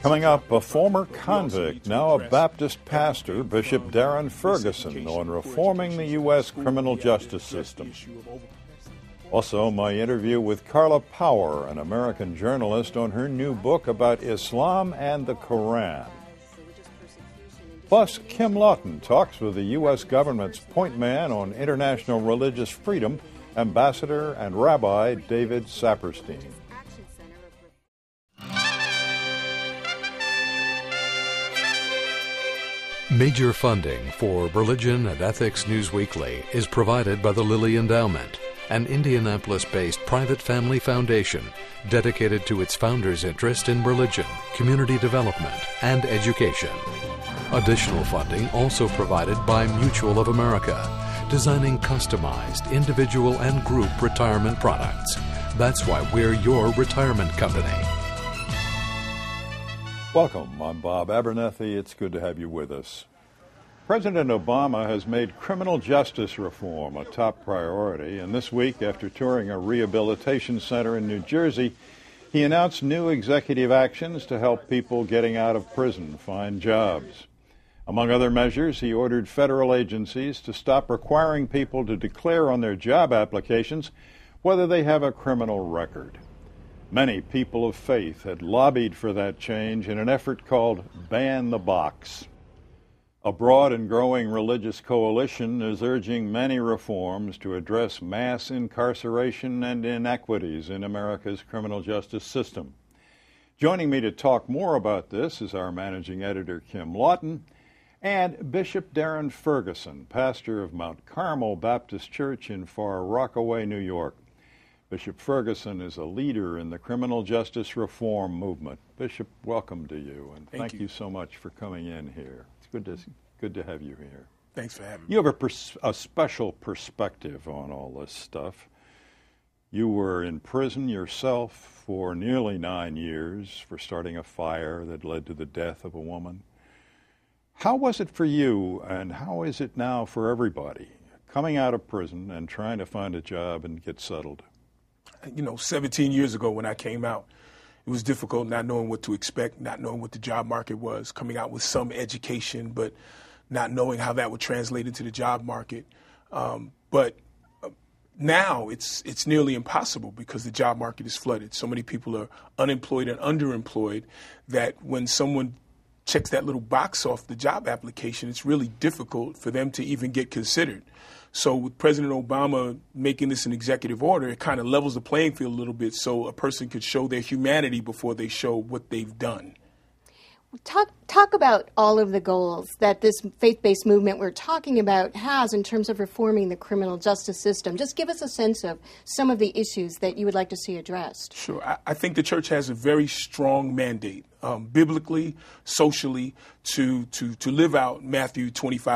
Coming up, a former convict, now a Baptist pastor, Bishop Darren Ferguson, on reforming the U.S. criminal justice system. Also, my interview with Carla Power, an American journalist, on her new book about Islam and the Quran. Plus, Kim Lawton talks with the U.S. government's point man on international religious freedom, Ambassador and Rabbi David Saperstein. Major funding for Religion and Ethics News Weekly is provided by the Lilly Endowment, an Indianapolis-based private family foundation dedicated to its founders' interest in religion, community development, and education. Additional funding also provided by Mutual of America, designing customized individual and group retirement products. That's why we're your retirement company. Welcome. I'm Bob Abernethy. It's good to have you with us. President Obama has made criminal justice reform a top priority, and this week, after touring a rehabilitation center in New Jersey, he announced new executive actions to help people getting out of prison find jobs. Among other measures, he ordered federal agencies to stop requiring people to declare on their job applications whether they have a criminal record. Many people of faith had lobbied for that change in an effort called Ban the Box. A broad and growing religious coalition is urging many reforms to address mass incarceration and inequities in America's criminal justice system. Joining me to talk more about this is our managing editor, Kim Lawton, and Bishop Darren Ferguson, pastor of Mount Carmel Baptist Church in Far Rockaway, New York. Bishop Ferguson is a leader in the criminal justice reform movement. Bishop, welcome to you, and thank you so much for coming in here. It's good to have you here. Thanks for having me. You have a special perspective on all this stuff. You were in prison yourself for nearly 9 years for starting a fire that led to the death of a woman. How was it for you, and how is it now for everybody, coming out of prison and trying to find a job and get settled? 17 years ago when I came out, it was difficult not knowing what to expect, not knowing what the job market was, coming out with some education, but not knowing how that would translate into the job market. But now it's nearly impossible because the job market is flooded. So many people are unemployed and underemployed that when someone checks that little box off the job application, it's really difficult for them to even get considered. So with President Obama making this an executive order, it kind of levels the playing field a little bit so a person could show their humanity before they show what they've done. Talk about all of the goals that this faith-based movement we're talking about has in terms of reforming the criminal justice system. Just give us a sense of some of the issues that you would like to see addressed. Sure. I think the church has a very strong mandate, biblically, socially, to live out Matthew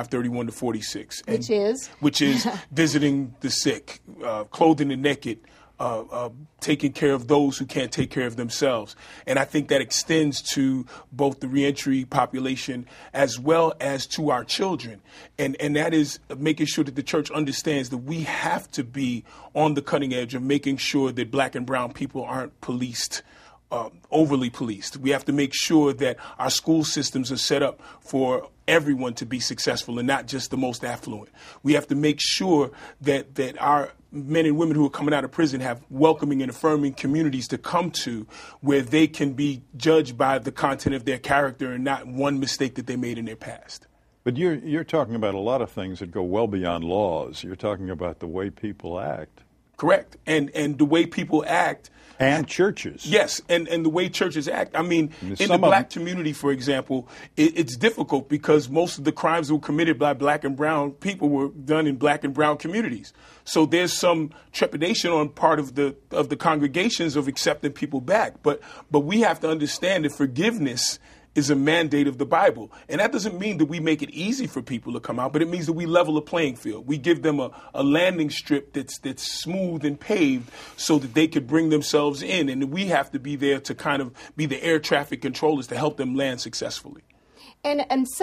25:31-46. Which is visiting the sick, clothing the naked, taking care of those who can't take care of themselves. And I think that extends to both the reentry population as well as to our children. And that is making sure that the church understands that we have to be on the cutting edge of making sure that black and brown people aren't policed, overly policed. We have to make sure that our school systems are set up for everyone to be successful and not just the most affluent. We have to make sure that our men and women who are coming out of prison have welcoming and affirming communities to come to where they can be judged by the content of their character and not one mistake that they made in their past. But you're talking about a lot of things that go well beyond laws. You're talking about the way people act. Correct. And the way people act. And churches. Yes, and the way churches act. I mean, in the black community, for example, it's difficult because most of the crimes that were committed by black and brown people were done in black and brown communities. So there's some trepidation on part of the congregations of accepting people back. But we have to understand that forgiveness is a mandate of the Bible. And that doesn't mean that we make it easy for people to come out, but it means that we level the playing field. We give them a landing strip that's smooth and paved so that they could bring themselves in. And we have to be there to kind of be the air traffic controllers to help them land successfully. And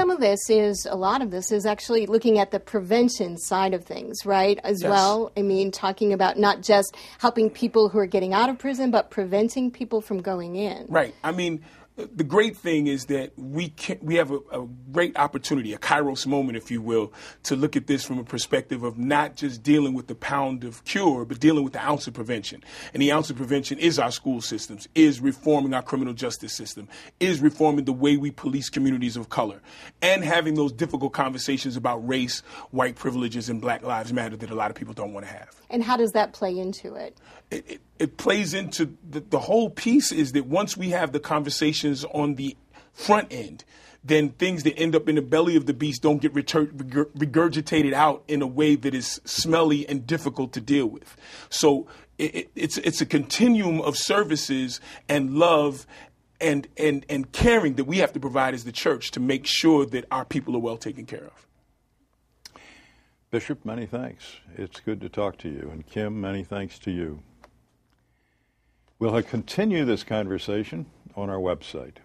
a lot of this is actually looking at the prevention side of things, right, as well? I mean, talking about not just helping people who are getting out of prison, but preventing people from going in. Right. I mean, The great thing is that we have a great opportunity, a Kairos moment, if you will, to look at this from a perspective of not just dealing with the pound of cure, but dealing with the ounce of prevention. And the ounce of prevention is our school systems, is reforming our criminal justice system, is reforming the way we police communities of color, and having those difficult conversations about race, white privileges, and Black Lives Matter that a lot of people don't want to have. And how does that play into it? It plays into the whole piece is that once we have the conversations on the front end, then things that end up in the belly of the beast don't get regurgitated out in a way that is smelly and difficult to deal with. So it's a continuum of services and love and caring that we have to provide as the church to make sure that our people are well taken care of. Bishop, many thanks. It's good to talk to you. And Kim, many thanks to you. We'll continue this conversation on our website.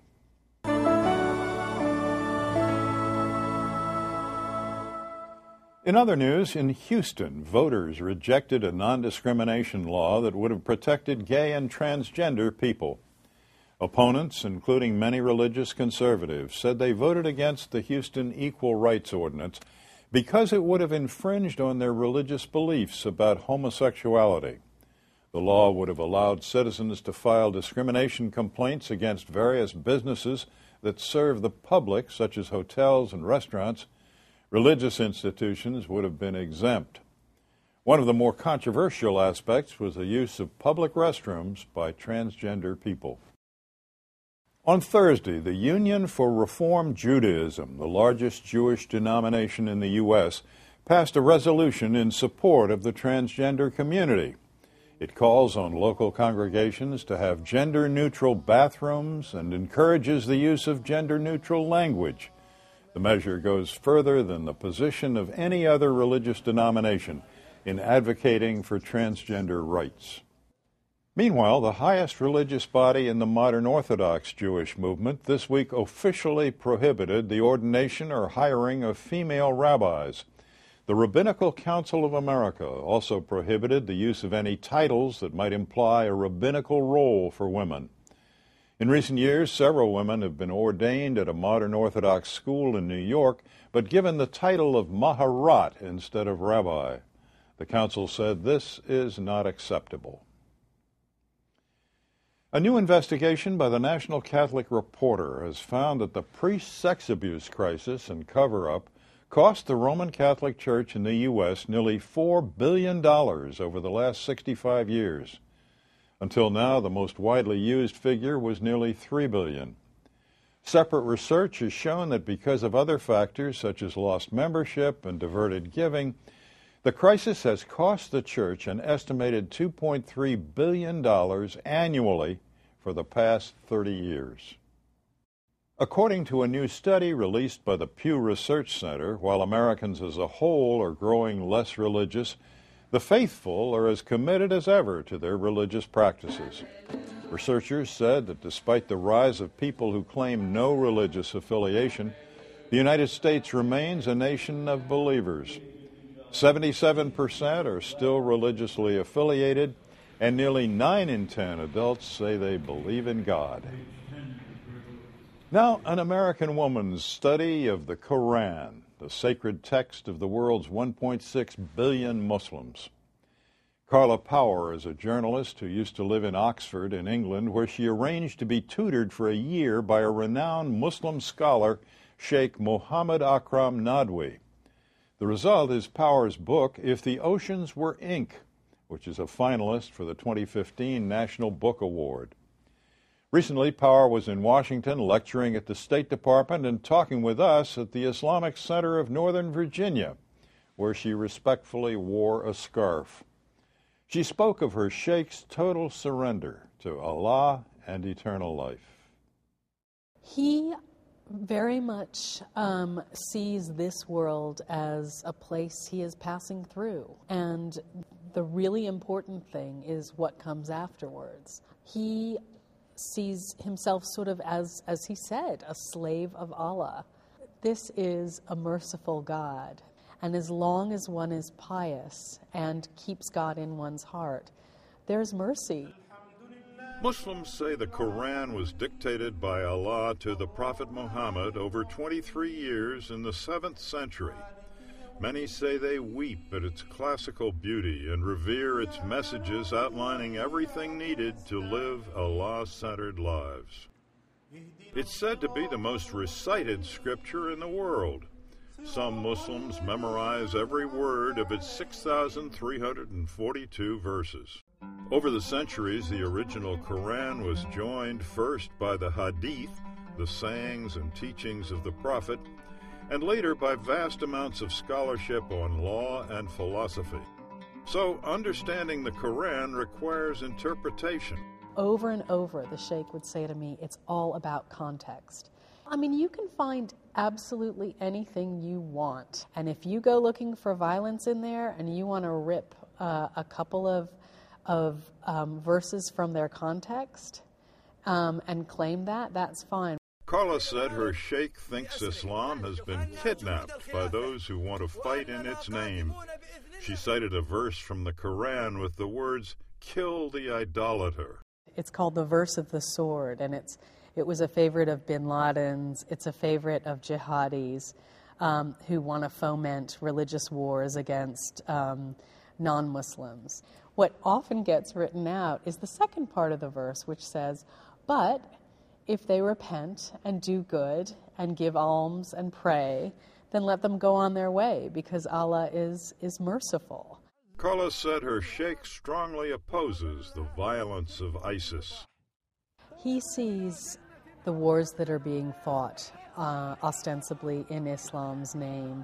In other news, in Houston, voters rejected a non-discrimination law that would have protected gay and transgender people. Opponents, including many religious conservatives, said they voted against the Houston Equal Rights Ordinance because it would have infringed on their religious beliefs about homosexuality. The law would have allowed citizens to file discrimination complaints against various businesses that serve the public, such as hotels and restaurants. Religious institutions would have been exempt. One of the more controversial aspects was the use of public restrooms by transgender people. On Thursday, the Union for Reform Judaism, the largest Jewish denomination in the U.S., passed a resolution in support of the transgender community. It calls on local congregations to have gender-neutral bathrooms and encourages the use of gender-neutral language. The measure goes further than the position of any other religious denomination in advocating for transgender rights. Meanwhile, the highest religious body in the modern Orthodox Jewish movement this week officially prohibited the ordination or hiring of female rabbis. The Rabbinical Council of America also prohibited the use of any titles that might imply a rabbinical role for women. In recent years, several women have been ordained at a modern Orthodox school in New York, but given the title of Maharat instead of rabbi. The council said this is not acceptable. A new investigation by the National Catholic Reporter has found that the priest sex abuse crisis and cover-up cost the Roman Catholic Church in the U.S. nearly $4 billion over the last 65 years. Until now, the most widely used figure was nearly $3 billion. Separate research has shown that because of other factors such as lost membership and diverted giving, the crisis has cost the Church an estimated $2.3 billion annually for the past 30 years. According to a new study released by the Pew Research Center, while Americans as a whole are growing less religious, the faithful are as committed as ever to their religious practices. Researchers said that despite the rise of people who claim no religious affiliation, the United States remains a nation of believers. 77% are still religiously affiliated, and nearly 9 in 10 adults say they believe in God. Now, an American woman's study of the Quran, the sacred text of the world's 1.6 billion Muslims. Carla Power is a journalist who used to live in Oxford in England, where she arranged to be tutored for a year by a renowned Muslim scholar, Sheikh Mohammed Akram Nadwi. The result is Power's book, If the Oceans Were Ink, which is a finalist for the 2015 National Book Award. Recently, Power was in Washington lecturing at the State Department and talking with us at the Islamic Center of Northern Virginia, where she respectfully wore a scarf. She spoke of her Sheikh's total surrender to Allah and eternal life. He very much sees this world as a place he is passing through. And the really important thing is what comes afterwards. He sees himself sort of as he said, a slave of Allah. This is a merciful God. And as long as one is pious and keeps God in one's heart, there's mercy. Muslims say the Quran was dictated by Allah to the Prophet Muhammad over 23 years in the 7th century. Many say they weep at its classical beauty and revere its messages outlining everything needed to live Allah-centered lives. It's said to be the most recited scripture in the world. Some Muslims memorize every word of its 6,342 verses. Over the centuries, the original Quran was joined first by the Hadith, the sayings and teachings of the Prophet, and later by vast amounts of scholarship on law and philosophy. So, understanding the Quran requires interpretation. Over and over, the Sheikh would say to me, it's all about context. I mean, you can find absolutely anything you want. And if you go looking for violence in there and you want to rip a couple of verses from their context and claim that, that's fine. Carla said her sheikh thinks Islam has been kidnapped by those who want to fight in its name. She cited a verse from the Quran with the words, "Kill the idolater." It's called the verse of the sword, and it was a favorite of bin Laden's. It's a favorite of jihadis who want to foment religious wars against non-Muslims. What often gets written out is the second part of the verse, which says, but if they repent and do good and give alms and pray, then let them go on their way, because Allah is merciful. Carla said her sheikh strongly opposes the violence of ISIS. He sees the wars that are being fought, ostensibly in Islam's name,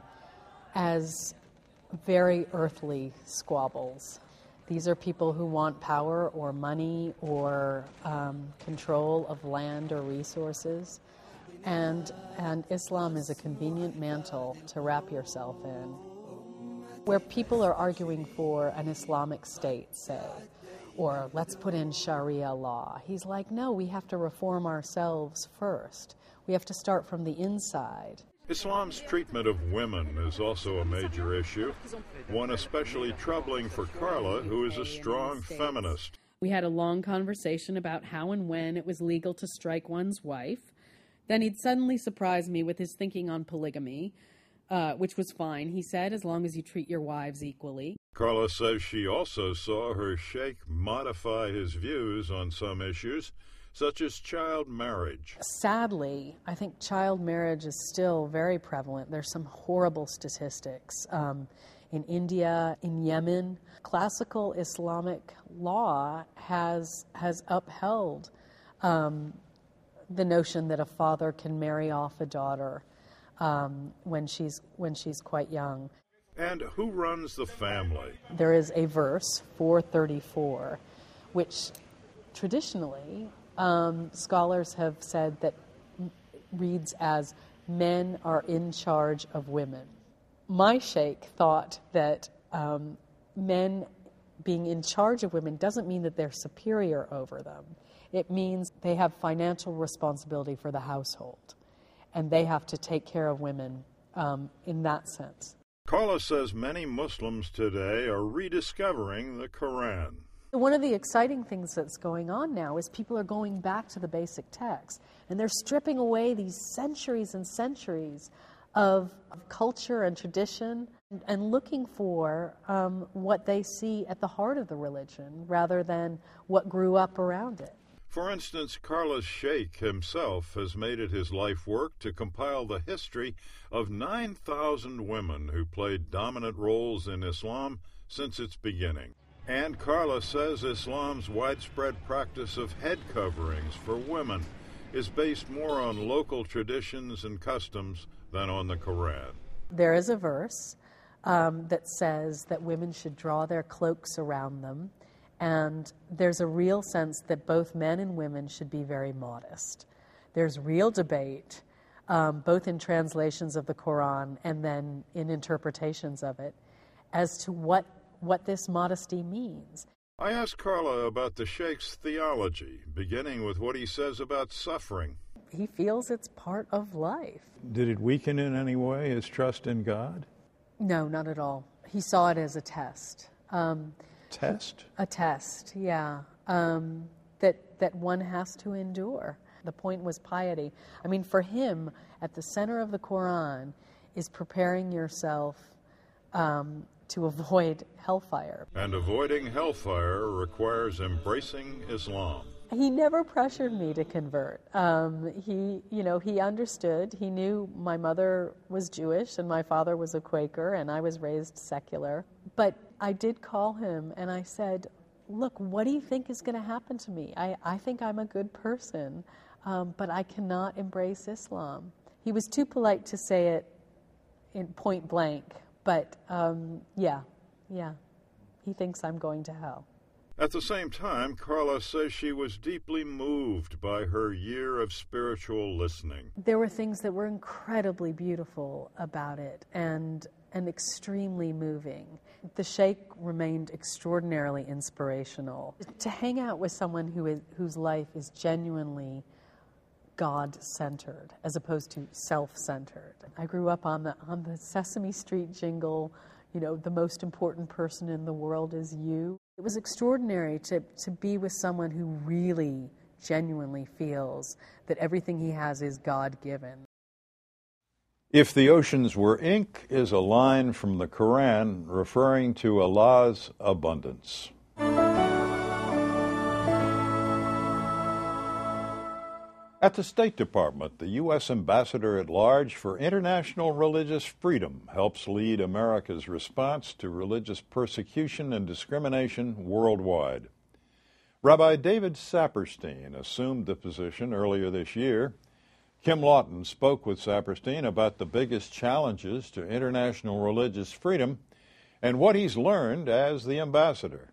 as very earthly squabbles. These are people who want power or money or control of land or resources. And Islam is a convenient mantle to wrap yourself in. Where people are arguing for an Islamic state, say, or let's put in Sharia law, he's like, no, we have to reform ourselves first. We have to start from the inside. Islam's treatment of women is also a major issue, one especially troubling for Carla, who is a strong feminist. We had a long conversation about how and when it was legal to strike one's wife. Then he'd suddenly surprise me with his thinking on polygamy, which was fine, he said, as long as you treat your wives equally. Carla says she also saw her sheikh modify his views on some issues, such as child marriage. Sadly, I think child marriage is still very prevalent. There's some horrible statistics. In India, in Yemen, classical Islamic law has upheld the notion that a father can marry off a daughter when she's quite young. And who runs the family? There is a verse, 434, which traditionally scholars have said that reads as, men are in charge of women. My sheikh thought that men being in charge of women doesn't mean that they're superior over them. It means they have financial responsibility for the household, and they have to take care of women in that sense. Carla says many Muslims today are rediscovering the Quran. One of the exciting things that's going on now is people are going back to the basic text, and they're stripping away these centuries and centuries of culture and tradition and looking for what they see at the heart of the religion rather than what grew up around it. For instance, Carla's sheikh himself has made it his life work to compile the history of 9,000 women who played dominant roles in Islam since its beginning. And Carla says Islam's widespread practice of head coverings for women is based more on local traditions and customs than on the Quran. There is a verse that says that women should draw their cloaks around them, and there's a real sense that both men and women should be very modest. There's real debate, both in translations of the Quran and then in interpretations of it, as to what this modesty means. I asked Carla about the Sheikh's theology, beginning with what he says about suffering. He feels it's part of life. Did it weaken in any way his trust in God? No, not at all. He saw it as a test. Test? A test, yeah. That that one has to endure. The point was piety. I mean, for him, at the center of the Quran is preparing yourself to avoid hellfire. And avoiding hellfire requires embracing Islam. He never pressured me to convert. He understood. He knew my mother was Jewish and my father was a Quaker and I was raised secular. But I did call him and I said, look, what do you think is going to happen to me? I think I'm a good person, but I cannot embrace Islam. He was too polite to say it in point blank, but yeah, he thinks I'm going to hell. At the same time, Carla says she was deeply moved by her year of spiritual listening. There were things that were incredibly beautiful about it and extremely moving. The Sheikh remained extraordinarily inspirational. To hang out with someone whose life is genuinely God-centered as opposed to self-centered. I grew up on the Sesame Street jingle, the most important person in the world is you. It was extraordinary to be with someone who really, genuinely feels that everything he has is God-given. If the oceans were ink is a line from the Quran referring to Allah's abundance. At the State Department, the U.S. Ambassador at Large for International Religious Freedom helps lead America's response to religious persecution and discrimination worldwide. Rabbi David Saperstein assumed the position earlier this year. Kim Lawton spoke with Saperstein about the biggest challenges to international religious freedom and what he's learned as the ambassador.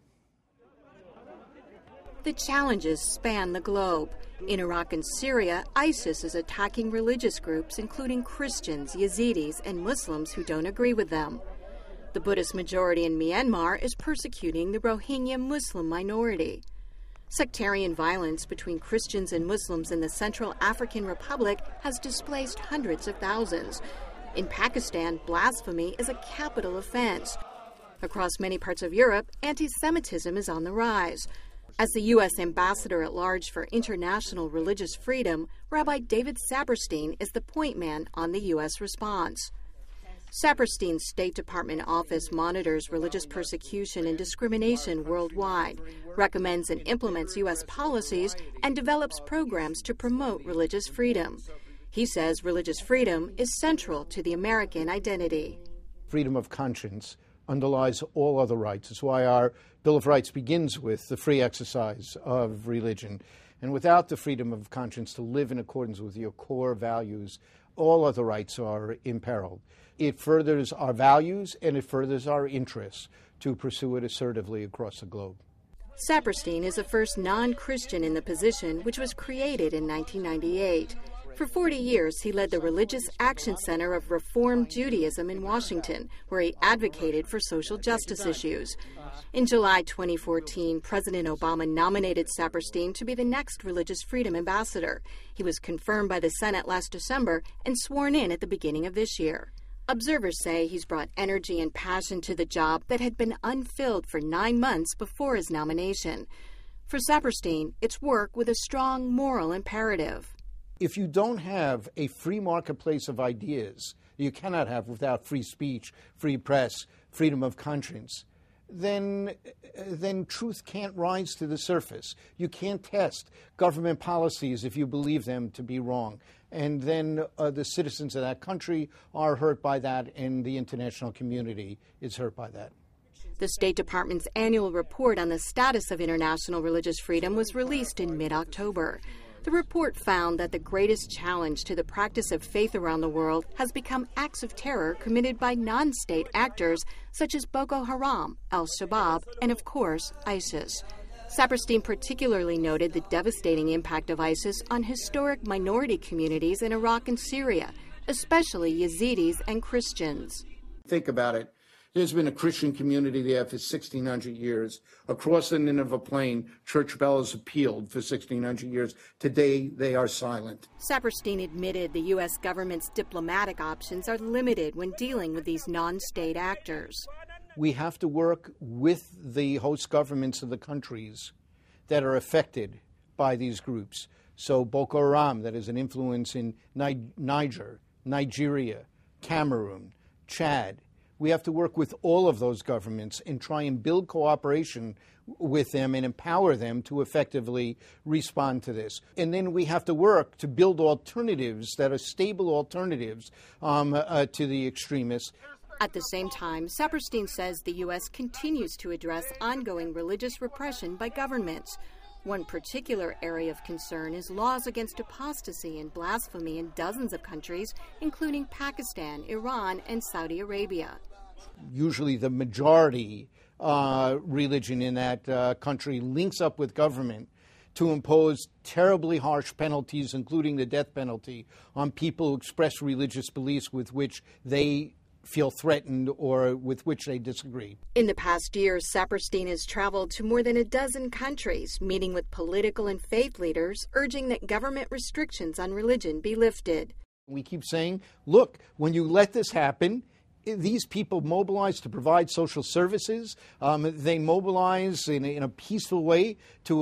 The challenges span the globe. In Iraq and Syria, ISIS is attacking religious groups, including Christians, Yazidis, and Muslims who don't agree with them. The Buddhist majority in Myanmar is persecuting the Rohingya Muslim minority. Sectarian violence between Christians and Muslims in the Central African Republic has displaced hundreds of thousands. In Pakistan, blasphemy is a capital offense. Across many parts of Europe, anti-Semitism is on the rise. As the U.S. Ambassador at Large for International Religious Freedom, Rabbi David Saperstein is the point man on the U.S. response. Saperstein's State Department office monitors religious persecution and discrimination worldwide, recommends and implements U.S. policies, and develops programs to promote religious freedom. He says religious freedom is central to the American identity. Freedom of conscience underlies all other rights. It's why our Bill of Rights begins with the free exercise of religion. And without the freedom of conscience to live in accordance with your core values, all other rights are imperiled. It furthers our values and it furthers our interests to pursue it assertively across the globe. Saperstein is the first non-Christian in the position, which was created in 1998. For 40 years, he led the Religious Action Center of Reform Judaism in Washington, where he advocated for social justice issues. In July 2014, President Obama nominated Saperstein to be the next Religious Freedom Ambassador. He was confirmed by the Senate last December and sworn in at the beginning of this year. Observers say he's brought energy and passion to the job that had been unfilled for 9 months before his nomination. For Saperstein, it's work with a strong moral imperative. If you don't have a free marketplace of ideas, you cannot have without free speech, free press, freedom of conscience, then truth can't rise to the surface. You can't test government policies if you believe them to be wrong. And then the citizens of that country are hurt by that, and the international community is hurt by that. The State Department's annual report on the status of international religious freedom was released in mid-October. The report found that the greatest challenge to the practice of faith around the world has become acts of terror committed by non-state actors such as Boko Haram, Al-Shabaab, and of course, ISIS. Saperstein particularly noted the devastating impact of ISIS on historic minority communities in Iraq and Syria, especially Yazidis and Christians. Think about it. There's been a Christian community there for 1,600 years. Across the Nineveh Plain, church bells have pealed for 1,600 years. Today, they are silent. Saperstein admitted the U.S. government's diplomatic options are limited when dealing with these non-state actors. We have to work with the host governments of the countries that are affected by these groups. So Boko Haram, that is an influence in Niger, Nigeria, Cameroon, Chad. We have to work with all of those governments and try and build cooperation with them and empower them to effectively respond to this. And then we have to work to build alternatives that are stable alternatives to the extremists. At the same time, Saperstein says the U.S. continues to address ongoing religious repression by governments. One particular area of concern is laws against apostasy and blasphemy in dozens of countries, including Pakistan, Iran, and Saudi Arabia. Usually the majority religion in that country links up with government to impose terribly harsh penalties, including the death penalty, on people who express religious beliefs with which they feel threatened or with which they disagree. In the past year, Saperstein has traveled to more than a dozen countries, meeting with political and faith leaders, urging that government restrictions on religion be lifted. We keep saying, look, when you let this happen, these people mobilize to provide social services. They mobilize in a peaceful way to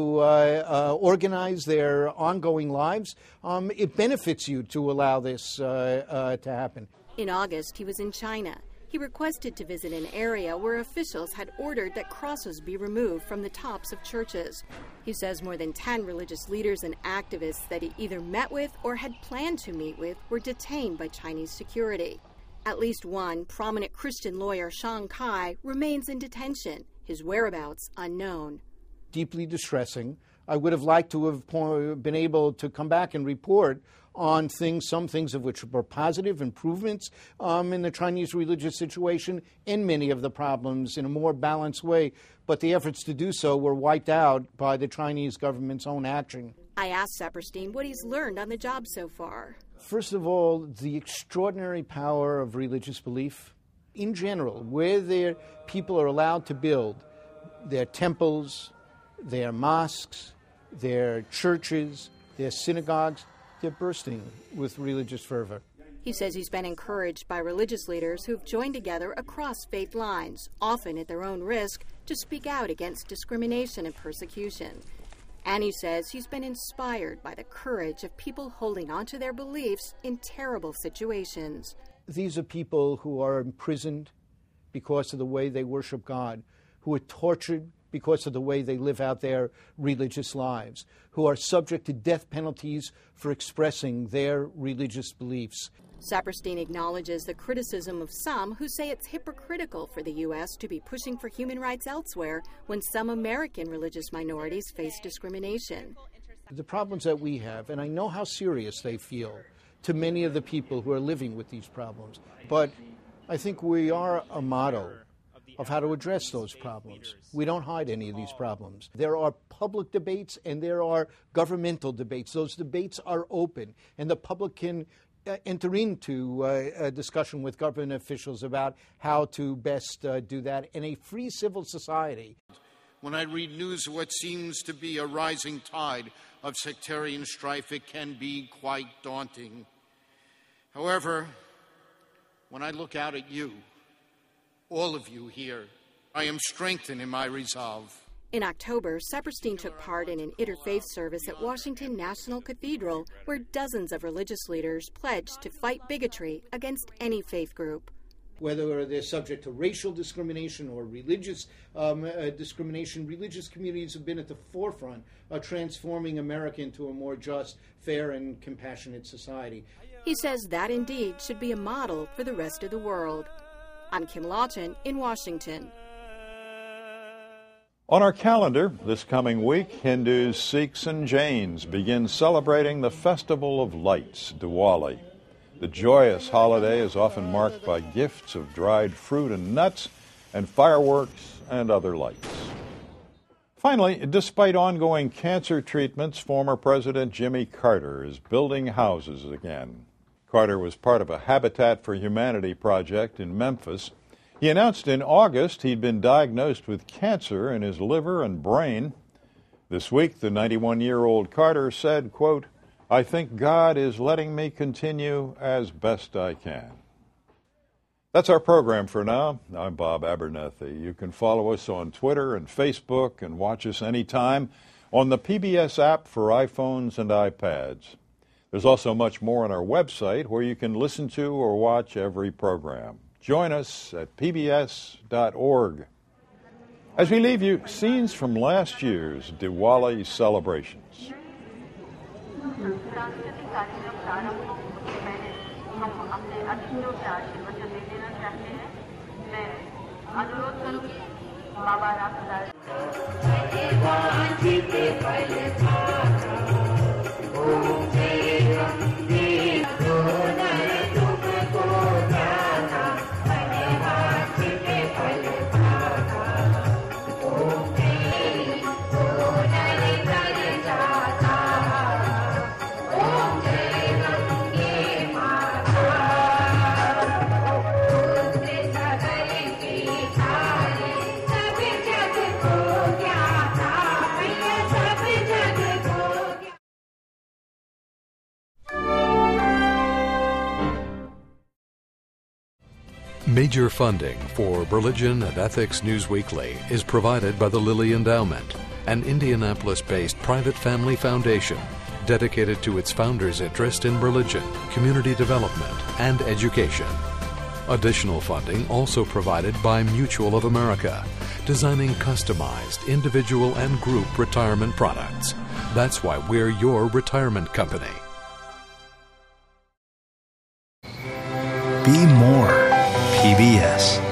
organize their ongoing lives. It benefits you to allow this to happen. In August, he was in China. He requested to visit an area where officials had ordered that crosses be removed from the tops of churches. He says more than 10 religious leaders and activists that he either met with or had planned to meet with were detained by Chinese security. At least one prominent Christian lawyer, Shang Kai, remains in detention, his whereabouts unknown. Deeply distressing. I would have liked to have been able to come back and report on things, some things of which were positive improvements in the Chinese religious situation, and many of the problems in a more balanced way. But the efforts to do so were wiped out by the Chinese government's own action. I asked Saperstein what he's learned on the job so far. First of all, the extraordinary power of religious belief. In general, where their people are allowed to build their temples, their mosques, their churches, their synagogues, they're bursting with religious fervor. He says he's been encouraged by religious leaders who've joined together across faith lines, often at their own risk, to speak out against discrimination and persecution. And he says he's been inspired by the courage of people holding on to their beliefs in terrible situations. These are people who are imprisoned because of the way they worship God, who are tortured because of the way they live out their religious lives, who are subject to death penalties for expressing their religious beliefs. Saperstein acknowledges the criticism of some who say it's hypocritical for the U.S. to be pushing for human rights elsewhere when some American religious minorities face discrimination. The problems that we have, and I know how serious they feel to many of the people who are living with these problems, but I think we are a model of how to address those problems. We don't hide any of these problems. There are public debates and there are governmental debates. Those debates are open, and the public can enter into a discussion with government officials about how to best do that in a free civil society. When I read news of what seems to be a rising tide of sectarian strife, it can be quite daunting. However, when I look out at you, all of you here, I am strengthened in my resolve. In October, Saperstein took part in an interfaith service at Washington National Cathedral, where dozens of religious leaders pledged to fight bigotry against any faith group. Whether they're subject to racial discrimination or religious discrimination, religious communities have been at the forefront of transforming America into a more just, fair, and compassionate society. He says that indeed should be a model for the rest of the world. I'm Kim Lawton in Washington. On our calendar this coming week, Hindus, Sikhs, and Jains begin celebrating the Festival of Lights, Diwali. The joyous holiday is often marked by gifts of dried fruit and nuts, and fireworks and other lights. Finally, despite ongoing cancer treatments, former President Jimmy Carter is building houses again. Carter was part of a Habitat for Humanity project in Memphis. He announced in August he'd been diagnosed with cancer in his liver and brain. This week, the 91-year-old Carter said, quote, "I think God is letting me continue as best I can." That's our program for now. I'm Bob Abernethy. You can follow us on Twitter and Facebook and watch us anytime on the PBS app for iPhones and iPads. There's also much more on our website where you can listen to or watch every program. Join us at pbs.org. As we leave you, scenes from last year's Diwali celebrations. Major funding for Religion and Ethics News Weekly is provided by the Lilly Endowment, an Indianapolis-based private family foundation dedicated to its founders' interest in religion, community development, and education. Additional funding also provided by Mutual of America, designing customized individual and group retirement products. That's why we're your retirement company. Be more PBS.